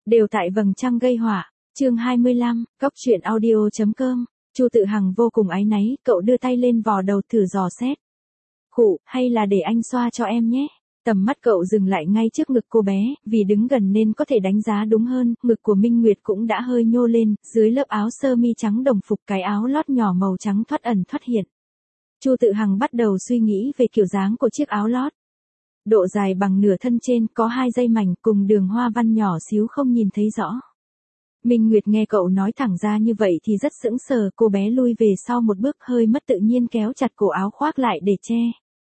Đều tại vầng trăng gây họa. Chương 25, Cóc truyện audio.com. Chu Tự Hằng vô cùng áy náy, cậu đưa tay lên vò đầu thử dò xét. Khụ, hay là để anh xoa cho em nhé. Tầm mắt cậu dừng lại ngay trước ngực cô bé, vì đứng gần nên có thể đánh giá đúng hơn, ngực của Minh Nguyệt cũng đã hơi nhô lên, dưới lớp áo sơ mi trắng đồng phục cái áo lót nhỏ màu trắng thoát ẩn thoát hiện. Chu Tự Hằng bắt đầu suy nghĩ về kiểu dáng của chiếc áo lót. Độ dài bằng nửa thân trên, có 2 dây mảnh cùng đường hoa văn nhỏ xíu không nhìn thấy rõ. Minh Nguyệt nghe cậu nói thẳng ra như vậy thì rất sững sờ, cô bé lui về sau một bước hơi mất tự nhiên kéo chặt cổ áo khoác lại để che.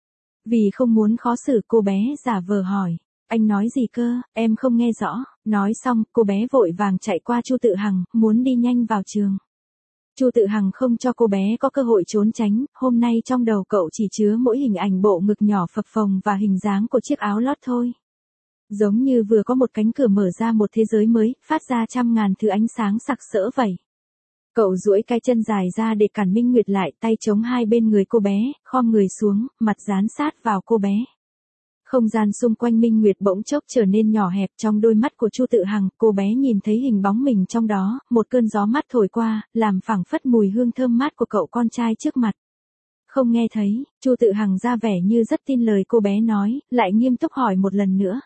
Vì không muốn khó xử cô bé giả vờ hỏi, anh nói gì cơ, em không nghe rõ. Nói xong, cô bé vội vàng chạy qua Chu Tự Hằng, muốn đi nhanh vào trường. Chu Tự Hằng không cho cô bé có cơ hội trốn tránh, hôm nay trong đầu cậu chỉ chứa mỗi hình ảnh bộ ngực nhỏ phập phồng và hình dáng của chiếc áo lót thôi. Giống như vừa có một cánh cửa mở ra một thế giới mới, phát ra trăm ngàn thứ ánh sáng sặc sỡ vậy. Cậu duỗi cái chân dài ra để cản Minh Nguyệt lại, tay chống hai bên người cô bé, khom người xuống, mặt dán sát vào cô bé. Không gian xung quanh Minh Nguyệt bỗng chốc trở nên nhỏ hẹp, trong đôi mắt của Chu Tự Hằng, cô bé nhìn thấy hình bóng mình trong đó, một cơn gió mát thổi qua, làm phảng phất mùi hương thơm mát của cậu con trai trước mặt. Không nghe thấy, Chu Tự Hằng ra vẻ như rất tin lời cô bé nói, lại nghiêm túc hỏi một lần nữa.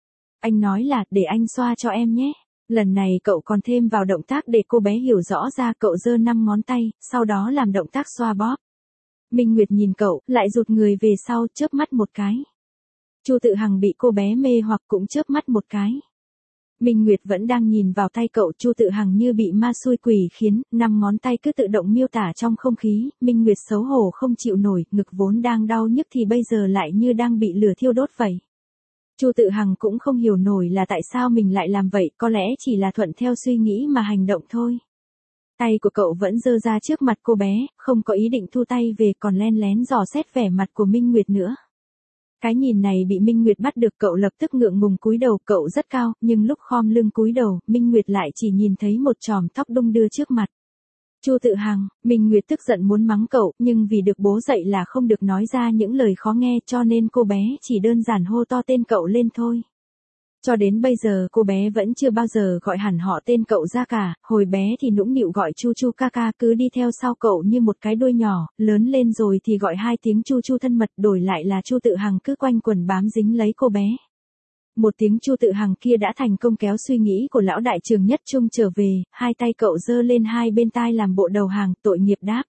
Anh nói là, để anh xoa cho em nhé. Lần này cậu còn thêm vào động tác để cô bé hiểu rõ ra, cậu giơ 5 ngón tay, sau đó làm động tác xoa bóp. Minh Nguyệt nhìn cậu, lại rụt người về sau, chớp mắt một cái. Chu Tự Hằng bị cô bé mê hoặc cũng chớp mắt một cái. Minh Nguyệt vẫn đang nhìn vào tay cậu, Chu Tự Hằng như bị ma xui quỷ khiến, 5 ngón tay cứ tự động miêu tả trong không khí, Minh Nguyệt xấu hổ không chịu nổi, ngực vốn đang đau nhức thì bây giờ lại như đang bị lửa thiêu đốt vậy. Chu Tự Hằng cũng không hiểu nổi là tại sao mình lại làm vậy, có lẽ chỉ là thuận theo suy nghĩ mà hành động thôi. Tay của cậu vẫn giơ ra trước mặt cô bé, không có ý định thu tay về, còn len lén dò xét vẻ mặt của Minh Nguyệt nữa. Cái nhìn này bị Minh Nguyệt bắt được, cậu lập tức ngượng ngùng cúi đầu, cậu rất cao, nhưng lúc khom lưng cúi đầu, Minh Nguyệt lại chỉ nhìn thấy một chòm tóc đung đưa trước mặt. Chu Tự Hằng, Minh Nguyệt tức giận muốn mắng cậu, nhưng vì được bố dạy là không được nói ra những lời khó nghe, cho nên cô bé chỉ đơn giản hô to tên cậu lên thôi. Cho đến bây giờ cô bé vẫn chưa bao giờ gọi hẳn họ tên cậu ra cả, hồi bé thì nũng nịu gọi Chu Chu ca ca, cứ đi theo sau cậu như một cái đuôi nhỏ, lớn lên rồi thì gọi 2 tiếng Chu Chu thân mật, đổi lại là Chu Tự Hằng cứ quanh quần bám dính lấy cô bé. Một tiếng Chu Tự Hằng kia đã thành công kéo suy nghĩ của lão đại trường Nhất Trung trở về, hai tay cậu giơ lên hai bên tai làm bộ đầu hàng, tội nghiệp đáp.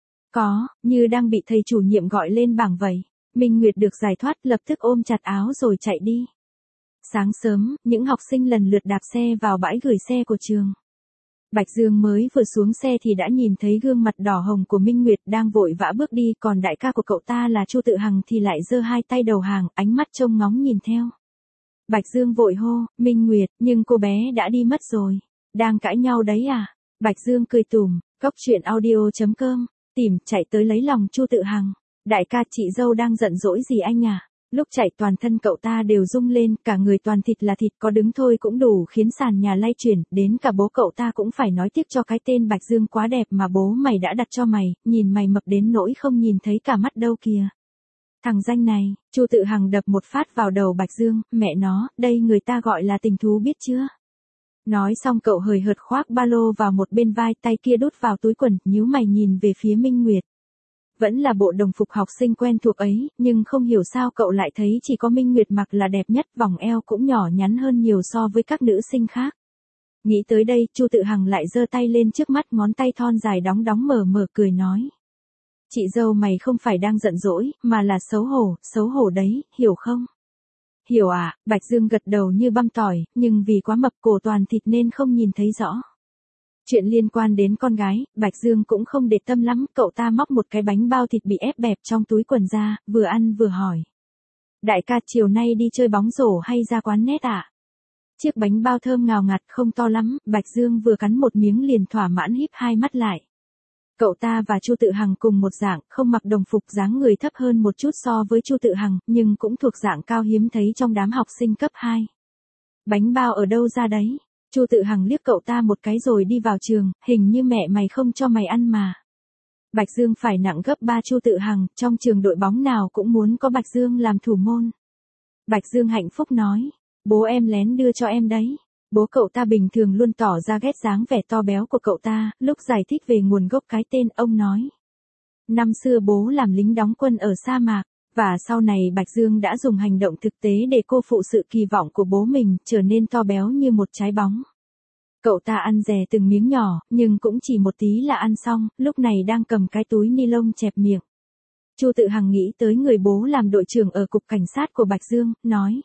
Có, như đang bị thầy chủ nhiệm gọi lên bảng vậy. Minh Nguyệt được giải thoát, lập tức ôm chặt áo rồi chạy đi. Sáng sớm, những học sinh lần lượt đạp xe vào bãi gửi xe của trường. Bạch Dương mới vừa xuống xe thì đã nhìn thấy gương mặt đỏ hồng của Minh Nguyệt đang vội vã bước đi, còn đại ca của cậu ta là Chu Tự Hằng thì lại giơ hai tay đầu hàng, ánh mắt trông ngóng nhìn theo. Bạch Dương vội hô, Minh Nguyệt, nhưng cô bé đã đi mất rồi. Đang cãi nhau đấy à? Bạch Dương cười tủm, Cóc truyện audio.com, tìm, chạy tới lấy lòng Chu Tự Hằng. Đại ca, chị dâu đang giận dỗi gì anh à? Lúc chạy toàn thân cậu ta đều rung lên, cả người toàn thịt là thịt, có đứng thôi cũng đủ khiến sàn nhà lay chuyển, đến cả bố cậu ta cũng phải nói tiếc cho cái tên Bạch Dương quá đẹp mà bố mày đã đặt cho mày, nhìn mày mập đến nỗi không nhìn thấy cả mắt đâu kìa. Thằng danh này, Chu Tự Hằng đập một phát vào đầu Bạch Dương, mẹ nó, đây người ta gọi là tình thú biết chưa? Nói xong cậu hời hợt khoác ba lô vào một bên vai, tay kia đút vào túi quần, nhíu mày nhìn về phía Minh Nguyệt. Vẫn là bộ đồng phục học sinh quen thuộc ấy, nhưng không hiểu sao cậu lại thấy chỉ có Minh Nguyệt mặc là đẹp nhất, vòng eo cũng nhỏ nhắn hơn nhiều so với các nữ sinh khác. Nghĩ tới đây, Chu Tự Hằng lại giơ tay lên trước mắt, ngón tay thon dài đóng đóng mở mở cười nói. Chị dâu mày không phải đang giận dỗi, mà là xấu hổ đấy, hiểu không? Hiểu à, Bạch Dương gật đầu như băm tỏi, nhưng vì quá mập cổ toàn thịt nên không nhìn thấy rõ. Chuyện liên quan đến con gái, Bạch Dương cũng không để tâm lắm, cậu ta móc một cái bánh bao thịt bị ép bẹp trong túi quần ra, vừa ăn vừa hỏi. Đại ca, chiều nay đi chơi bóng rổ hay ra quán net à? Chiếc bánh bao thơm ngào ngạt không to lắm, Bạch Dương vừa cắn một miếng liền thỏa mãn híp hai mắt lại. Cậu ta và Chu Tự Hằng cùng một dạng, không mặc đồng phục, dáng người thấp hơn một chút so với Chu Tự Hằng, nhưng cũng thuộc dạng cao hiếm thấy trong đám học sinh cấp 2. Bánh bao ở đâu ra đấy? Chu Tự Hằng liếc cậu ta một cái rồi đi vào trường, hình như mẹ mày không cho mày ăn mà. Bạch Dương phải nặng gấp 3 Chu Tự Hằng, trong trường đội bóng nào cũng muốn có Bạch Dương làm thủ môn. Bạch Dương hạnh phúc nói, bố em lén đưa cho em đấy. Bố cậu ta bình thường luôn tỏ ra ghét dáng vẻ to béo của cậu ta, lúc giải thích về nguồn gốc cái tên, ông nói. Năm xưa bố làm lính đóng quân ở sa mạc, và sau này Bạch Dương đã dùng hành động thực tế để cô phụ sự kỳ vọng của bố mình, trở nên to béo như một trái bóng. Cậu ta ăn dè từng miếng nhỏ, nhưng cũng chỉ một tí là ăn xong, lúc này đang cầm cái túi ni lông chẹp miệng. Chu Tự Hằng nghĩ tới người bố làm đội trưởng ở cục cảnh sát của Bạch Dương, nói.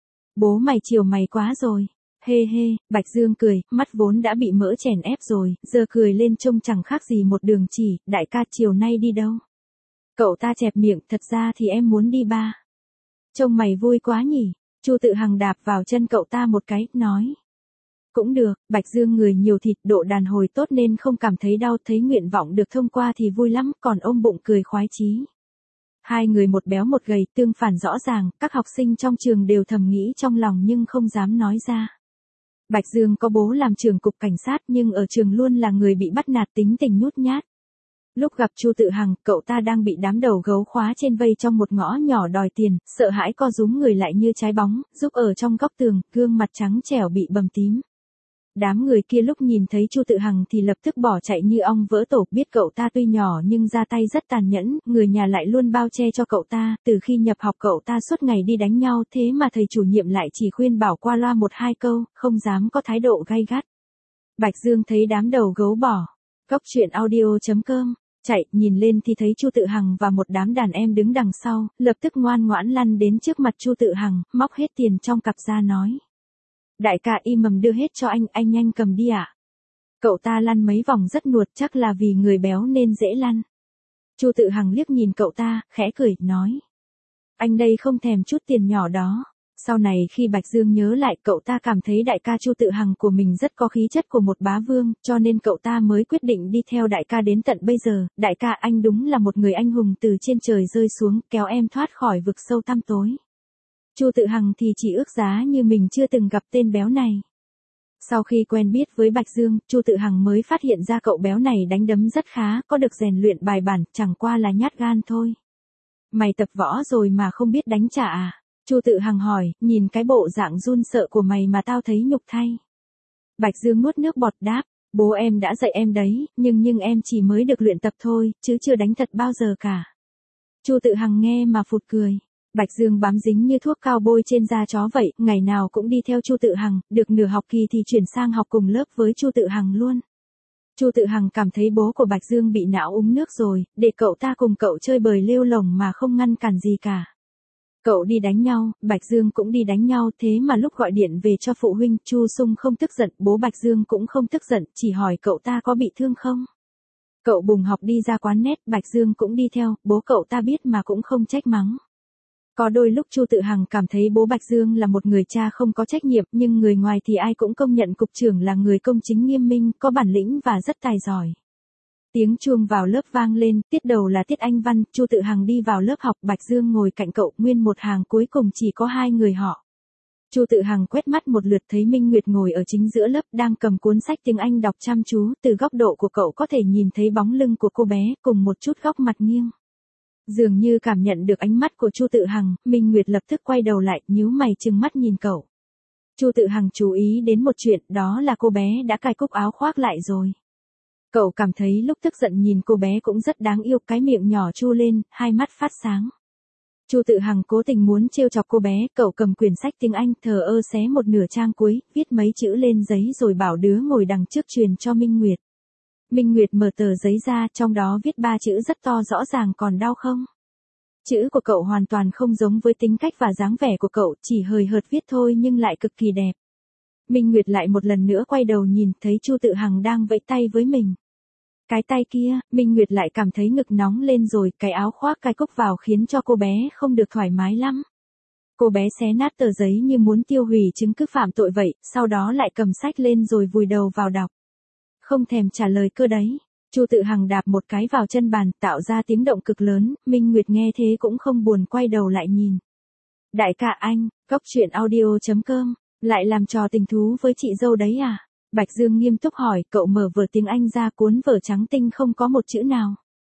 Bố mày chiều mày quá rồi. Hê hê, Bạch Dương cười, mắt vốn đã bị mỡ chèn ép rồi, giờ cười lên trông chẳng khác gì một đường chỉ, đại ca chiều nay đi đâu? Cậu ta chẹp miệng, thật ra thì em muốn đi ba. Trông mày vui quá nhỉ? Chu Tự Hằng đạp vào chân cậu ta một cái, nói. Cũng được, Bạch Dương người nhiều thịt, độ đàn hồi tốt nên không cảm thấy đau, thấy nguyện vọng được thông qua thì vui lắm, còn ôm bụng cười khoái chí. Hai người một béo một gầy, tương phản rõ ràng, các học sinh trong trường đều thầm nghĩ trong lòng nhưng không dám nói ra. Bạch Dương có bố làm trưởng cục cảnh sát nhưng ở trường luôn là người bị bắt nạt, tính tình nhút nhát. Lúc gặp Chu Tự Hằng, cậu ta đang bị đám đầu gấu khóa trên vây trong một ngõ nhỏ đòi tiền, sợ hãi co rúm người lại như trái bóng, giúp ở trong góc tường, gương mặt trắng trẻo bị bầm tím. Đám người kia lúc nhìn thấy Chu Tự Hằng thì lập tức bỏ chạy như ong vỡ tổ, biết cậu ta tuy nhỏ nhưng ra tay rất tàn nhẫn, người nhà lại luôn bao che cho cậu ta, từ khi nhập học cậu ta suốt ngày đi đánh nhau, thế mà thầy chủ nhiệm lại chỉ khuyên bảo qua loa một hai câu, không dám có thái độ gay gắt. Bạch Dương thấy đám đầu gấu bỏ. Góc truyện audio.com, chạy, nhìn lên thì thấy Chu Tự Hằng và một đám đàn em đứng đằng sau, lập tức ngoan ngoãn lăn đến trước mặt Chu Tự Hằng, móc hết tiền trong cặp ra nói. Đại ca im mầm đưa hết cho anh nhanh cầm đi ạ. Cậu ta lăn mấy vòng rất nuột, chắc là vì người béo nên dễ lăn. Chu Tự Hằng liếc nhìn cậu ta, khẽ cười, nói. Anh đây không thèm chút tiền nhỏ đó. Sau này khi Bạch Dương nhớ lại, cậu ta cảm thấy đại ca Chu Tự Hằng của mình rất có khí chất của một bá vương, cho nên cậu ta mới quyết định đi theo đại ca đến tận bây giờ. Đại ca anh đúng là một người anh hùng từ trên trời rơi xuống, kéo em thoát khỏi vực sâu tăm tối. Chu Tự Hằng thì chỉ ước giá như mình chưa từng gặp tên béo này. Sau khi quen biết với Bạch Dương, Chu Tự Hằng mới phát hiện ra cậu béo này đánh đấm rất khá, có được rèn luyện bài bản, chẳng qua là nhát gan thôi. Mày tập võ rồi mà không biết đánh trả à? Chu Tự Hằng hỏi, nhìn cái bộ dạng run sợ của mày mà tao thấy nhục thay. Bạch Dương nuốt nước bọt đáp, bố em đã dạy em đấy, nhưng em chỉ mới được luyện tập thôi, chứ chưa đánh thật bao giờ cả. Chu Tự Hằng nghe mà phụt cười. Bạch Dương bám dính như thuốc cao bôi trên da chó vậy, ngày nào cũng đi theo Chu Tự Hằng, được nửa học kỳ thì chuyển sang học cùng lớp với Chu Tự Hằng luôn. Chu Tự Hằng cảm thấy bố của Bạch Dương bị não uống nước rồi, để cậu ta cùng cậu chơi bời lêu lổng mà không ngăn cản gì cả. Cậu đi đánh nhau, Bạch Dương cũng đi đánh nhau, thế mà lúc gọi điện về cho phụ huynh, Chu Sung không tức giận, bố Bạch Dương cũng không tức giận, chỉ hỏi cậu ta có bị thương không. Cậu bùng học đi ra quán net, Bạch Dương cũng đi theo, bố cậu ta biết mà cũng không trách mắng. Có đôi lúc Chu Tự Hằng cảm thấy bố Bạch Dương là một người cha không có trách nhiệm, nhưng người ngoài thì ai cũng công nhận cục trưởng là người công chính nghiêm minh, có bản lĩnh và rất tài giỏi. Tiếng chuông vào lớp vang lên, tiết đầu là tiết Anh văn, Chu Tự Hằng đi vào lớp học, Bạch Dương ngồi cạnh cậu, nguyên một hàng cuối cùng chỉ có hai người họ. Chu Tự Hằng quét mắt một lượt thấy Minh Nguyệt ngồi ở chính giữa lớp đang cầm cuốn sách tiếng Anh đọc chăm chú, từ góc độ của cậu có thể nhìn thấy bóng lưng của cô bé, cùng một chút góc mặt nghiêng. Dường như cảm nhận được ánh mắt của Chu Tự Hằng, Minh Nguyệt lập tức quay đầu lại, nhíu mày trừng mắt nhìn cậu. Chu Tự Hằng chú ý đến một chuyện, đó là cô bé đã cài cúc áo khoác lại rồi. Cậu cảm thấy lúc tức giận nhìn cô bé cũng rất đáng yêu, cái miệng nhỏ chu lên, hai mắt phát sáng. Chu Tự Hằng cố tình muốn trêu chọc cô bé, cậu cầm quyển sách tiếng Anh thờ ơ xé một nửa trang cuối, viết mấy chữ lên giấy rồi bảo đứa ngồi đằng trước truyền cho Minh Nguyệt. Minh Nguyệt mở tờ giấy ra, trong đó viết 3 chữ rất to rõ ràng, còn đau không? Chữ của cậu hoàn toàn không giống với tính cách và dáng vẻ của cậu, chỉ hời hợt viết thôi nhưng lại cực kỳ đẹp. Minh Nguyệt lại một lần nữa quay đầu nhìn, thấy Chu Tự Hằng đang vẫy tay với mình. Cái tay kia, Minh Nguyệt lại cảm thấy ngực nóng lên rồi, cái áo khoác cài cúc vào khiến cho cô bé không được thoải mái lắm. Cô bé xé nát tờ giấy như muốn tiêu hủy chứng cứ phạm tội vậy, sau đó lại cầm sách lên rồi vùi đầu vào đọc. Không thèm trả lời cơ đấy. Chu Tự Hằng đạp một cái vào chân bàn, tạo ra tiếng động cực lớn, Minh Nguyệt nghe thế cũng không buồn quay đầu lại nhìn. Đại ca anh, góc truyện audio.com, lại làm trò tình thú với chị dâu đấy à? Bạch Dương nghiêm túc hỏi, cậu mở vở tiếng Anh ra, cuốn vở trắng tinh không có một chữ nào.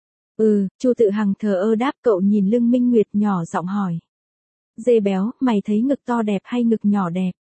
Chu Tự Hằng thờ ơ đáp, cậu nhìn lưng Minh Nguyệt nhỏ giọng hỏi. Dê béo, mày thấy ngực to đẹp hay ngực nhỏ đẹp?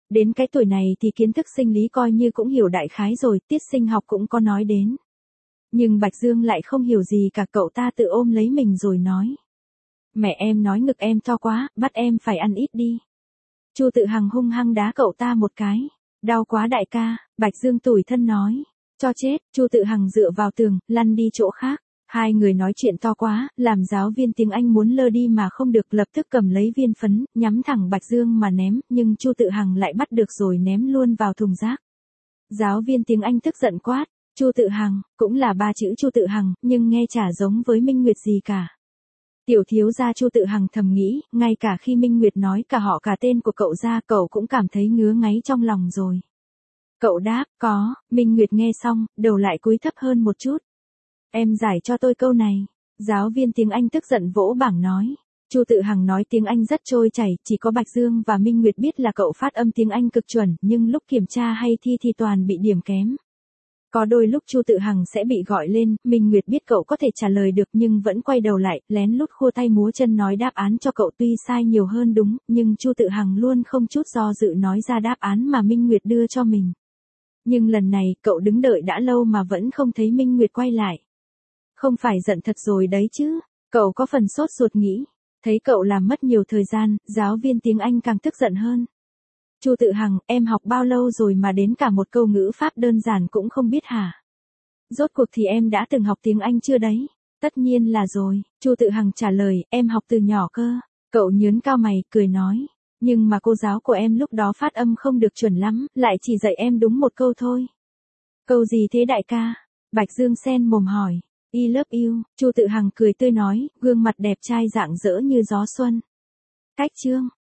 Đến cái tuổi này thì kiến thức sinh lý coi như cũng hiểu đại khái rồi, tiết sinh học cũng có nói đến. Nhưng Bạch Dương lại không hiểu gì cả, cậu ta tự ôm lấy mình rồi nói. Mẹ em nói ngực em to quá, bắt em phải ăn ít đi. Chu Tự Hằng hung hăng đá cậu ta một cái. Đau quá đại ca, Bạch Dương tủi thân nói. Cho chết, Chu Tự Hằng dựa vào tường, lăn đi chỗ khác. Hai người nói chuyện to quá, làm giáo viên tiếng Anh muốn lơ đi mà không được, lập tức cầm lấy viên phấn, nhắm thẳng Bạch Dương mà ném, nhưng Chu Tự Hằng lại bắt được rồi ném luôn vào thùng rác. Giáo viên tiếng Anh tức giận quát, Chu Tự Hằng, cũng là ba chữ Chu Tự Hằng, nhưng nghe chả giống với Minh Nguyệt gì cả. Tiểu thiếu gia Chu Tự Hằng thầm nghĩ, ngay cả khi Minh Nguyệt nói cả họ cả tên của cậu ra, cậu cũng cảm thấy ngứa ngáy trong lòng rồi. Cậu đáp, có. Minh Nguyệt nghe xong, đầu lại cúi thấp hơn một chút. Em giải cho tôi câu này. Giáo viên tiếng Anh tức giận vỗ bảng nói. Chu Tự Hằng nói tiếng Anh rất trôi chảy, chỉ có Bạch Dương và Minh Nguyệt biết là cậu phát âm tiếng Anh cực chuẩn, nhưng lúc kiểm tra hay thi thì toàn bị điểm kém. Có đôi lúc Chu Tự Hằng sẽ bị gọi lên, Minh Nguyệt biết cậu có thể trả lời được nhưng vẫn quay đầu lại, lén lút khua tay múa chân nói đáp án cho cậu, tuy sai nhiều hơn đúng, nhưng Chu Tự Hằng luôn không chút do dự nói ra đáp án mà Minh Nguyệt đưa cho mình. Nhưng lần này, cậu đứng đợi đã lâu mà vẫn không thấy Minh Nguyệt quay lại. Không phải giận thật rồi đấy chứ, cậu có phần sốt ruột nghĩ. Thấy cậu làm mất nhiều thời gian, giáo viên tiếng Anh càng tức giận hơn. Chu Tự Hằng, em học bao lâu rồi mà đến cả một câu ngữ pháp đơn giản cũng không biết hả? Rốt cuộc thì em đã từng học tiếng Anh chưa đấy? Tất nhiên là rồi, Chu Tự Hằng trả lời, em học từ nhỏ cơ. Cậu nhớn cao mày, cười nói. Nhưng mà cô giáo của em lúc đó phát âm không được chuẩn lắm, lại chỉ dạy em đúng một câu thôi. Câu gì thế đại ca? Bạch Dương sen mồm hỏi. I love you, Chu Tự Hằng cười tươi nói, gương mặt đẹp trai rạng rỡ như gió xuân. Cách chương.